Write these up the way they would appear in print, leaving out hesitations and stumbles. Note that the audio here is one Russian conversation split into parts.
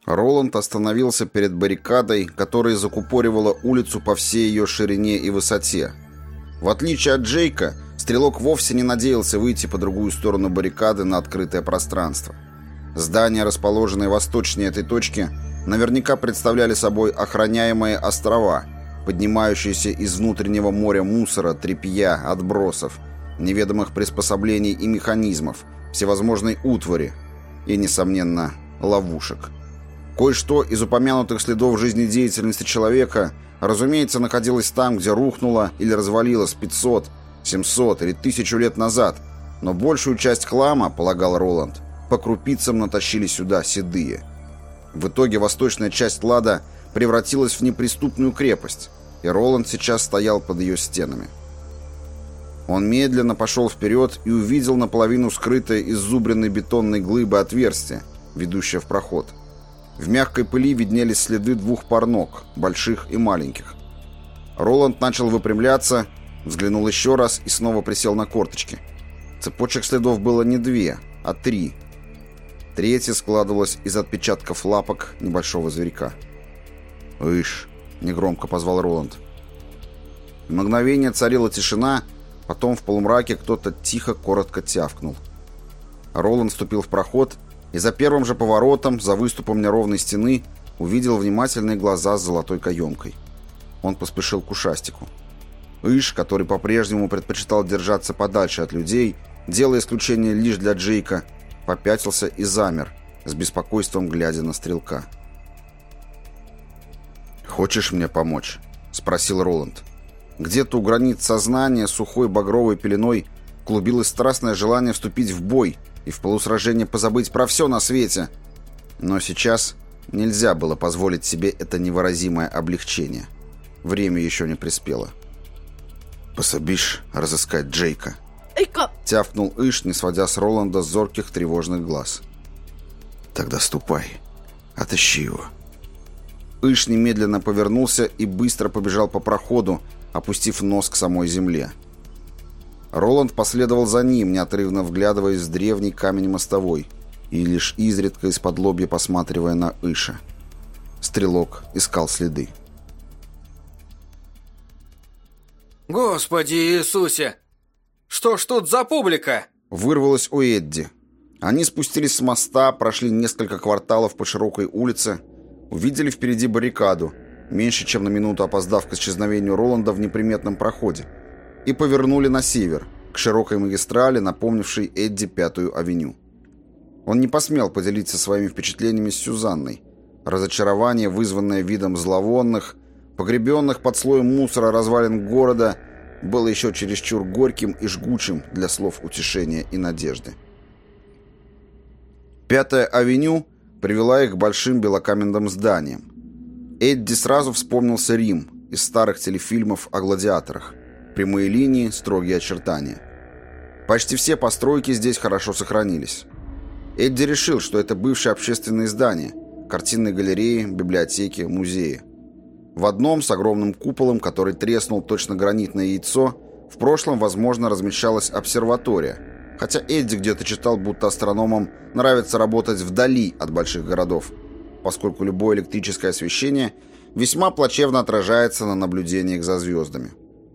Роланд остановился перед баррикадой, которая закупоривала улицу по всей ее ширине и высоте. В отличие от Джейка, стрелок вовсе не надеялся выйти по другую сторону баррикады на открытое пространство. Здания, расположенные восточнее этой точки, наверняка представляли собой охраняемые острова, поднимающиеся из внутреннего моря мусора, тряпья, отбросов, неведомых приспособлений и механизмов, всевозможной утвари и, несомненно, ловушек. Кое-что из упомянутых следов жизнедеятельности человека, разумеется, находилось там, где рухнуло или развалилось 500, 700 или 1000 лет назад, но большую часть хлама, полагал Роланд, по крупицам натащили сюда седые. В итоге восточная часть Лада превратилась в неприступную крепость, и Роланд сейчас стоял под ее стенами. Он медленно пошел вперед и увидел наполовину скрытое иззубренной бетонной глыбы отверстие, ведущее в проход. В мягкой пыли виднелись следы 2 пар ног, больших и маленьких. Роланд начал выпрямляться, взглянул еще раз и снова присел на корточки. Цепочек следов было не 2, а 3. Третья складывалась из отпечатков лапок небольшого зверька. «Ишь!» — негромко позвал Роланд. В мгновение царила тишина, потом в полумраке кто-то тихо, коротко тявкнул. Роланд вступил в проход и за первым же поворотом, за выступом неровной стены, увидел внимательные глаза с золотой каемкой. Он поспешил к ушастику. Иш, который по-прежнему предпочитал держаться подальше от людей, делая исключение лишь для Джейка, попятился и замер, с беспокойством глядя на стрелка. «Хочешь мне помочь?» — спросил Роланд. Где-то у границ сознания сухой багровой пеленой клубилось страстное желание вступить в бой и в полусражении позабыть про все на свете. Но сейчас нельзя было позволить себе это невыразимое облегчение. Время еще не приспело. «Пособишь разыскать Джейка?» Тявкнул Иш, не сводя с Роланда зорких тревожных глаз. «Тогда ступай, отыщи его». Иш немедленно повернулся и быстро побежал по проходу, опустив нос к самой земле. Роланд последовал за ним, неотрывно вглядываясь в древний камень мостовой и лишь изредка из-под лобья посматривая на Иша. Стрелок искал следы. «Господи Иисусе! Что ж тут за публика?» Вырвалось у Эдди. Они спустились с моста, прошли несколько кварталов по широкой улице, увидели впереди баррикаду, меньше чем на минуту опоздав к исчезновению Роланда в неприметном проходе, и повернули на север, к широкой магистрали, напомнившей Эдди 5-ю авеню. Он не посмел поделиться своими впечатлениями с Сюзанной. Разочарование, вызванное видом зловонных, погребенных под слоем мусора развалин города, было еще чересчур горьким и жгучим для слов утешения и надежды. 5-я авеню привела их к большим белокаменным зданиям. Эдди сразу вспомнился Рим из старых телефильмов о гладиаторах. Прямые линии, строгие очертания. Почти все постройки здесь хорошо сохранились. Эдди решил, что это бывшие общественные здания, картинные галереи, библиотеки, музеи. В одном с огромным куполом, который треснул точно гранитное яйцо, в прошлом, возможно, размещалась обсерватория, хотя Эдди где-то читал, будто астрономам нравится работать вдали от больших городов, поскольку любое электрическое освещение весьма плачевно отражается на наблюдениях за звездами.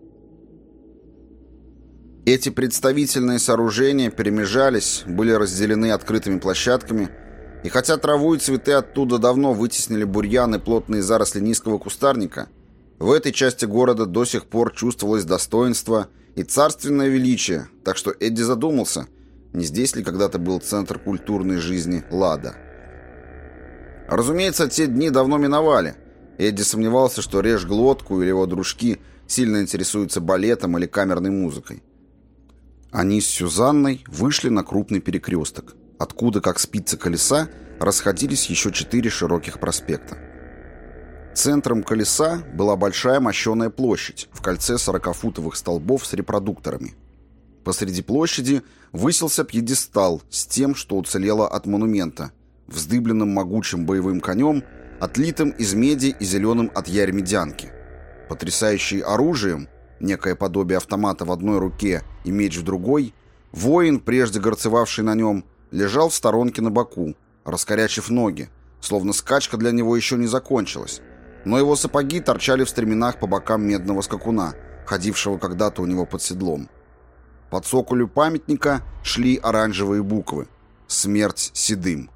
Эти представительные сооружения перемежались, были разделены открытыми площадками, и хотя траву и цветы оттуда давно вытеснили бурьян и плотные заросли низкого кустарника, в этой части города до сих пор чувствовалось достоинство и царственное величие, так что Эдди задумался, не здесь ли когда-то был центр культурной жизни Лада. Разумеется, те дни давно миновали. Эдди сомневался, что Режь Глотку или его дружки сильно интересуются балетом или камерной музыкой. Они с Сюзанной вышли на крупный перекресток, откуда, как спицы колеса, расходились еще 4 широких проспекта. Центром колеса была большая мощеная площадь в кольце 40-футовых столбов с репродукторами. Посреди площади высился пьедестал с тем, что уцелело от монумента, вздыбленным могучим боевым конем, отлитым из меди и зеленым от ярь медянки. Потрясающий оружием, некое подобие автомата в одной руке и меч в другой, воин, прежде горцевавший на нем, лежал в сторонке на боку, раскорячив ноги, словно скачка для него еще не закончилась. Но его сапоги торчали в стременах по бокам медного скакуна, ходившего когда-то у него под седлом. По цоколю памятника шли оранжевые буквы «Смерть седым».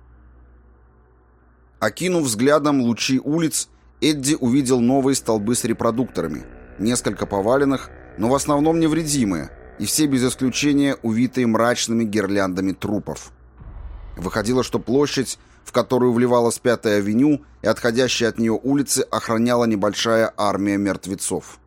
Окинув взглядом лучи улиц, Эдди увидел новые столбы с репродукторами, несколько поваленных, но в основном невредимые, и все без исключения увитые мрачными гирляндами трупов. Выходило, что площадь, в которую вливалась Пятая авеню, и отходящие от нее улицы охраняла небольшая армия мертвецов.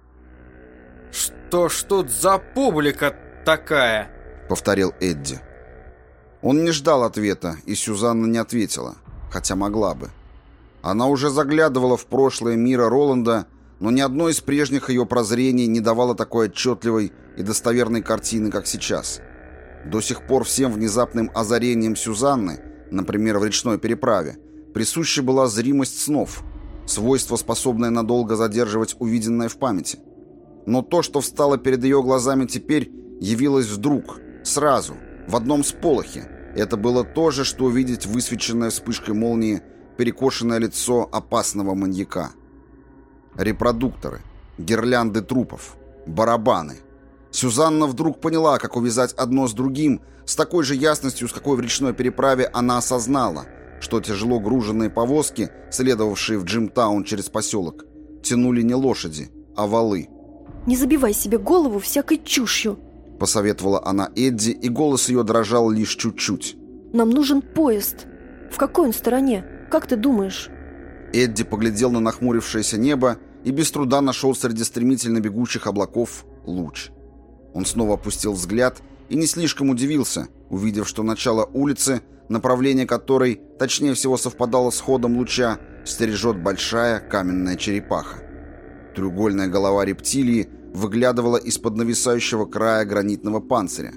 «Что ж тут за публика такая?» — повторил Эдди. Он не ждал ответа, и Сюзанна не ответила, хотя могла бы. Она уже заглядывала в прошлое мира Роланда, но ни одно из прежних ее прозрений не давало такой отчетливой и достоверной картины, как сейчас. До сих пор всем внезапным озарением Сюзанны, например, в речной переправе, присуща была зримость снов, свойство, способное надолго задерживать увиденное в памяти. Но то, что встало перед ее глазами теперь, явилось вдруг, сразу, в одном сполохе. Это было то же, что увидеть высвеченное вспышкой молнии перекошенное лицо опасного маньяка. Репродукторы, гирлянды трупов, барабаны. Сюзанна вдруг поняла, как увязать одно с другим, с такой же ясностью, с какой в речной переправе она осознала, что тяжело груженные повозки, следовавшие в Джимтаун через поселок, тянули не лошади, а валы. «Не забивай себе голову всякой чушью», — посоветовала она Эдди, и голос ее дрожал лишь чуть-чуть. «Нам нужен поезд. В какой он стороне? Как ты думаешь?» Эдди поглядел на нахмурившееся небо и без труда нашел среди стремительно бегущих облаков луч. Он снова опустил взгляд и не слишком удивился, увидев, что начало улицы, направление которой, точнее всего, совпадало с ходом луча, стережет большая каменная черепаха. Треугольная голова рептилии выглядывала из-под нависающего края гранитного панциря.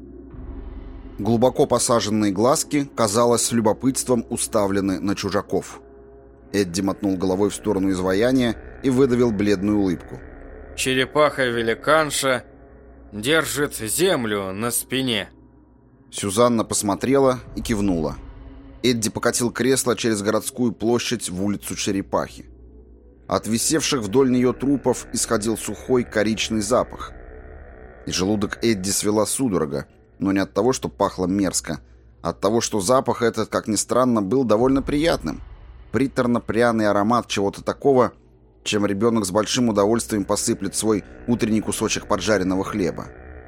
Глубоко посаженные глазки, казалось, с любопытством уставлены на чужаков. Эдди мотнул головой в сторону изваяния и выдавил бледную улыбку. «Черепаха-великанша держит землю на спине». Сюзанна посмотрела и кивнула. Эдди покатил кресло через городскую площадь в улицу Черепахи. От висевших вдоль нее трупов исходил сухой коричный запах. И желудок Эдди свела судорога, но не от того, что пахло мерзко, а от того, что запах этот, как ни странно, был довольно приятным. Приторно-пряный аромат чего-то такого, чем ребенок с большим удовольствием посыплет свой утренний кусочек поджаренного хлеба.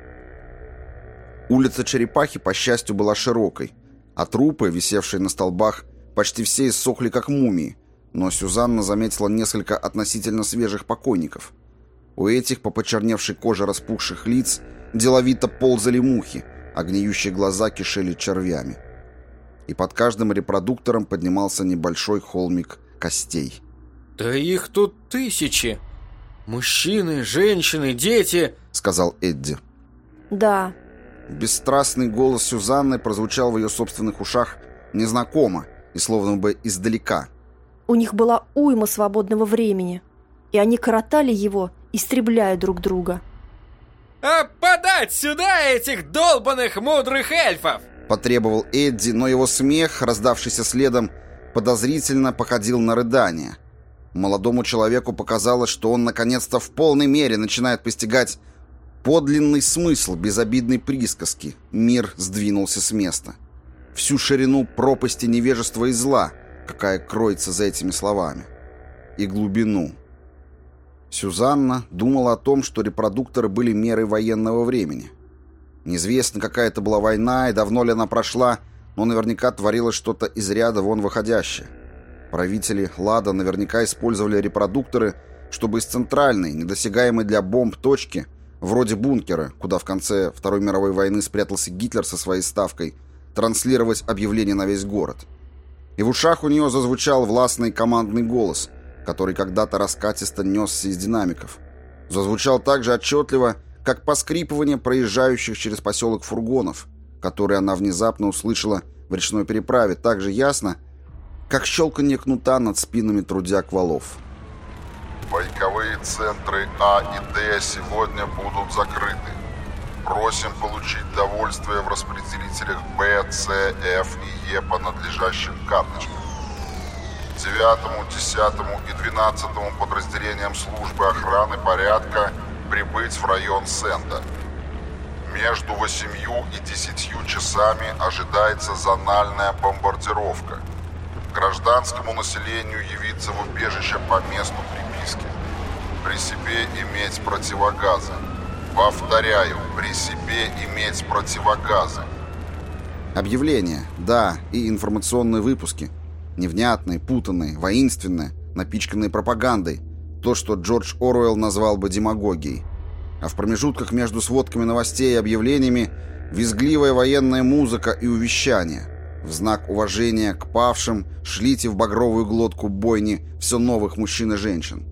Улица Черепахи, по счастью, была широкой, а трупы, висевшие на столбах, почти все иссохли как мумии, но Сюзанна заметила несколько относительно свежих покойников. У этих по почерневшей коже распухших лиц деловито ползали мухи, а гниющие глаза кишели червями. И под каждым репродуктором поднимался небольшой холмик костей. «Да их тут тысячи! Мужчины, женщины, дети!» — сказал Эдди. «Да». Бесстрастный голос Сюзанны прозвучал в ее собственных ушах незнакомо и словно бы издалека. «У них была уйма свободного времени, и они коротали его, истребляя друг друга». «А подать сюда этих долбаных мудрых эльфов!» потребовал Эдди, но его смех, раздавшийся следом, подозрительно походил на рыдание. Молодому человеку показалось, что он наконец-то в полной мере начинает постигать подлинный смысл безобидной присказки «Мир сдвинулся с места». Всю ширину пропасти невежества и зла, какая кроется за этими словами. И глубину. Сюзанна думала о том, что репродукторы были мерой военного времени. Неизвестно, какая это была война и давно ли она прошла, но наверняка творилось что-то из ряда вон выходящее. Правители Лада наверняка использовали репродукторы, чтобы из центральной, недосягаемой для бомб точки, вроде бункера, куда в конце Второй мировой войны спрятался Гитлер со своей ставкой, транслировать объявление на весь город. И в ушах у нее зазвучал властный командный голос, который когда-то раскатисто несся из динамиков. Зазвучал так же отчетливо, как поскрипывание проезжающих через поселок фургонов, которые она внезапно услышала в речной переправе, так же ясно, как щелканье кнута над спинами трудяг валов. Байковые центры А и Д сегодня будут закрыты. Просим получить довольствие в распределителях Б, С, Ф и Е по надлежащим карточкам. 9-му, 10-му и 12-му подразделениям службы охраны порядка прибыть в район Сенда. Между 8 и 10 часами ожидается зональная бомбардировка. Гражданскому населению явиться в убежище по месту приписки. При себе иметь противогазы. Повторяю, при себе иметь противогазы. Объявления, да, и информационные выпуски. Невнятные, путанные, воинственные, напичканные пропагандой. То, что Джордж Оруэлл назвал бы демагогией. А в промежутках между сводками новостей и объявлениями визгливая военная музыка и увещания. В знак уважения к павшим шлите в багровую глотку бойни все новых мужчин и женщин.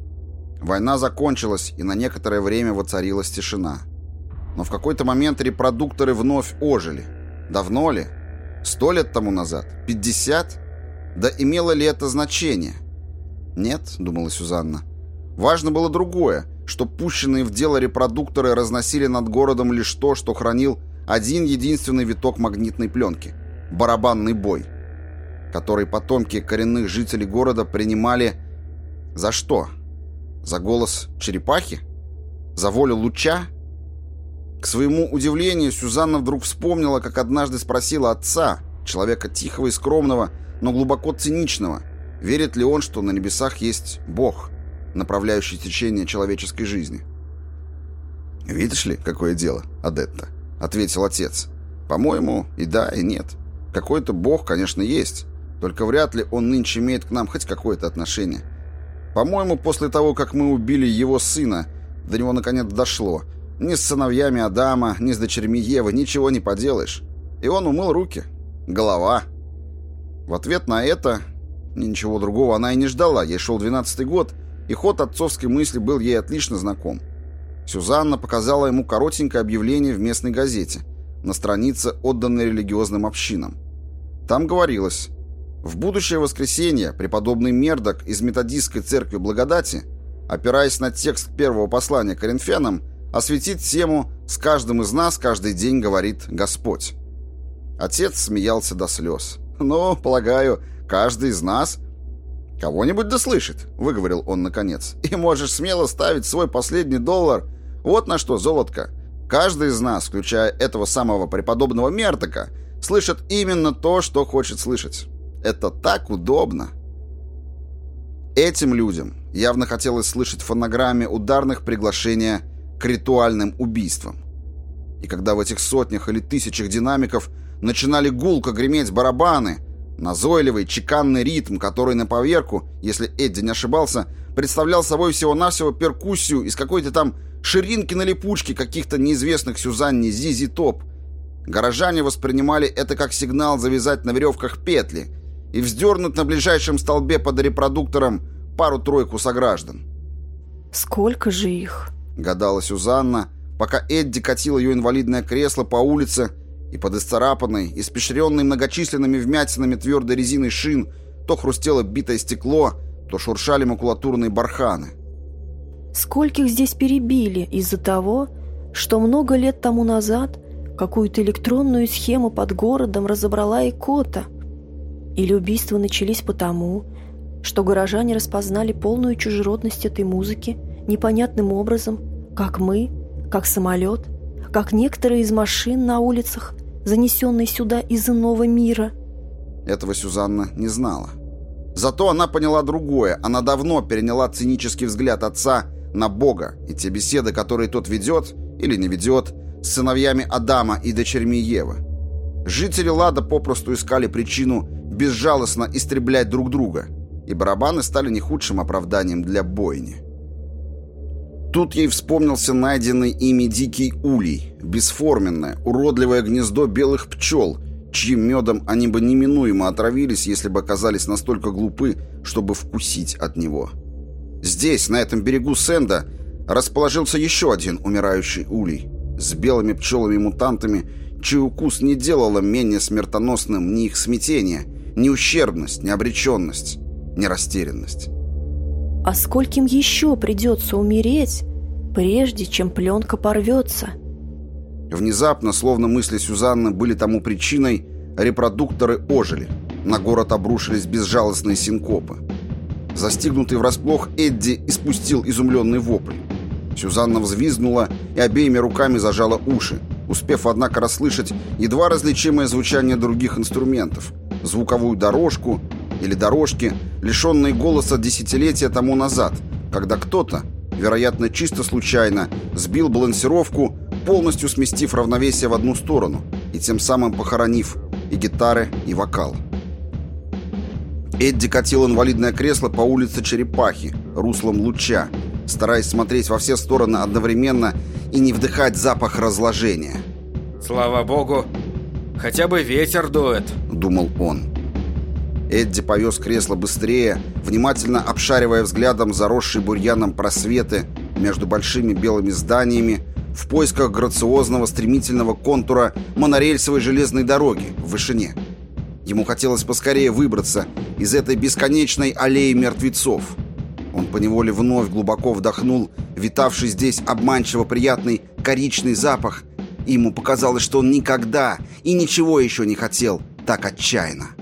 Война закончилась, и на некоторое время воцарилась тишина. Но в какой-то момент репродукторы вновь ожили. Давно ли? 100 лет тому назад? 50? Да имело ли это значение? Нет, думала Сюзанна. Важно было другое, что пущенные в дело репродукторы разносили над городом лишь то, что хранил один единственный виток магнитной пленки – барабанный бой, который потомки коренных жителей города принимали за что? За голос черепахи? За волю луча? К своему удивлению, Сюзанна вдруг вспомнила, как однажды спросила отца, человека тихого и скромного, но глубоко циничного, верит ли он, что на небесах есть Бог, направляющий течение человеческой жизни. «Видишь ли, какое дело, Адетта?» — ответил отец. «По-моему, и да, и нет. Какой-то Бог, конечно, есть, только вряд ли он нынче имеет к нам хоть какое-то отношение. По-моему, после того, как мы убили его сына, до него наконец дошло. Ни с сыновьями Адама, ни с дочерьми Евы ничего не поделаешь. И он умыл руки. Голова». В ответ на это ничего другого она и не ждала. Ей шел 12-й год, и ход отцовской мысли был ей отлично знаком. Сюзанна показала ему коротенькое объявление в местной газете на странице, отданной религиозным общинам. Там говорилось: в будущее воскресенье преподобный Мердок из методистской церкви Благодати, опираясь на текст первого послания к Коринфянам, осветит тему «С каждым из нас каждый день говорит Господь». Отец смеялся до слез. «Ну, полагаю, каждый из нас кого-нибудь да слышит», — выговорил он наконец. «И можешь смело ставить свой последний $1. Вот на что, золотко. Каждый из нас, включая этого самого преподобного Мердока, слышит именно то, что хочет слышать. Это так удобно». Этим людям явно хотелось слышать в фонограмме ударных приглашения к ритуальным убийствам. И когда в этих сотнях или тысячах динамиков начинали гулко греметь барабаны, назойливый чеканный ритм, который на поверку, если Эдди не ошибался, представлял собой всего-навсего перкуссию из какой-то там ширинки на липучке каких-то неизвестных Сюзанне Зизи Топ, горожане воспринимали это как сигнал завязать на веревках петли и вздернуть на ближайшем столбе под репродуктором пару-тройку сограждан. «Сколько же их?» — гадала Сюзанна, пока Эдди катил ее инвалидное кресло по улице, и под исцарапанной, испещренной многочисленными вмятинами твердой резиной шин то хрустело битое стекло, то шуршали макулатурные барханы. Скольких здесь перебили из-за того, что много лет тому назад какую-то электронную схему под городом разобрала икота. Или убийства начались потому, что горожане распознали полную чужеродность этой музыки непонятным образом, как мы, как самолет, как некоторые из машин на улицах, занесенные сюда из иного мира. Этого Сюзанна не знала. Зато она поняла другое. Она давно переняла цинический взгляд отца на Бога и те беседы, которые тот ведет или не ведет с сыновьями Адама и дочерьми Евы. Жители Лада попросту искали причину безжалостно истреблять друг друга, и барабаны стали не худшим оправданием для бойни. Тут ей вспомнился найденный ими дикий улей, бесформенное, уродливое гнездо белых пчел, чьим медом они бы неминуемо отравились, если бы оказались настолько глупы, чтобы вкусить от него. Здесь, на этом берегу Сенда, расположился еще один умирающий улей с белыми пчелами-мутантами, чей укус не делало менее смертоносным ни их смятение, ни ущербность, ни обреченность, ни растерянность. А скольким еще придется умереть, прежде чем пленка порвется? Внезапно, словно мысли Сюзанны были тому причиной, репродукторы ожили. На город обрушились безжалостные синкопы. Застигнутый врасплох, Эдди испустил изумленный вопль. Сюзанна взвизгнула и обеими руками зажала уши, успев, однако, расслышать едва различимое звучание других инструментов, звуковую дорожку или дорожки, лишенные голоса десятилетия тому назад, когда кто-то, вероятно, чисто случайно, сбил балансировку, полностью сместив равновесие в одну сторону и тем самым похоронив и гитары, и вокал. Эдди катил инвалидное кресло по улице Черепахи, руслом луча, стараясь смотреть во все стороны одновременно и не вдыхать запах разложения. «Слава богу, хотя бы ветер дует», — думал он. Эдди повез кресло быстрее, внимательно обшаривая взглядом заросшие бурьяном просветы между большими белыми зданиями в поисках грациозного стремительного контура монорельсовой железной дороги в вышине. Ему хотелось поскорее выбраться из этой бесконечной аллеи мертвецов. Он поневоле вновь глубоко вдохнул витавший здесь обманчиво приятный коричный запах, и ему показалось, что он никогда и ничего еще не хотел так отчаянно.